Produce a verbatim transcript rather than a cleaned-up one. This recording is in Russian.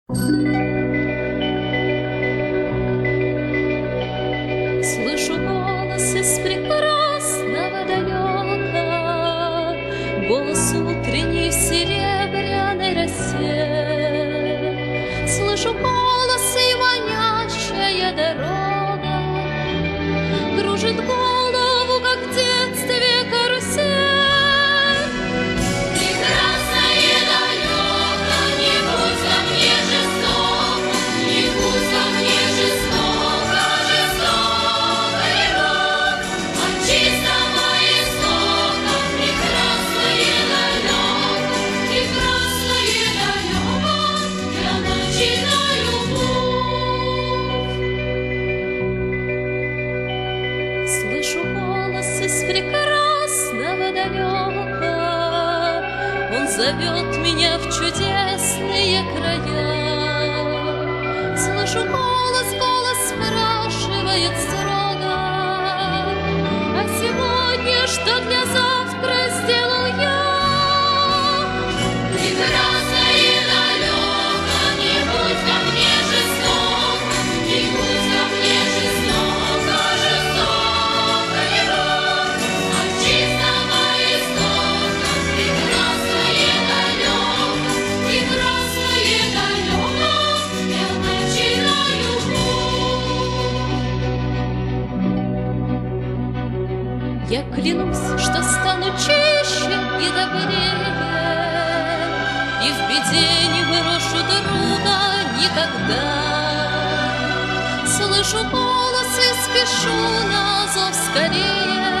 Слышу голос из прекрасного далека, голос утренний в серебряной росе. Слышу голос и манящая дорога кружит голову, как в детстве карусель. Слышу голос из прекрасного далека, он зовет меня в чудесные края. Слышу голос, голос спрашивает строго: а сегодня что для завтра сделал я? Прекрасное далеко, не будь ко мне жестоко, не будь ко мне жестоко, жестоко его. От чистого истока прекрасное далеко, прекрасное далеко, я начинаю путь. Я клянусь, что стану чище и добрее, и в беде не брошу друга никогда. Слышу голос и спешу на зов скорее.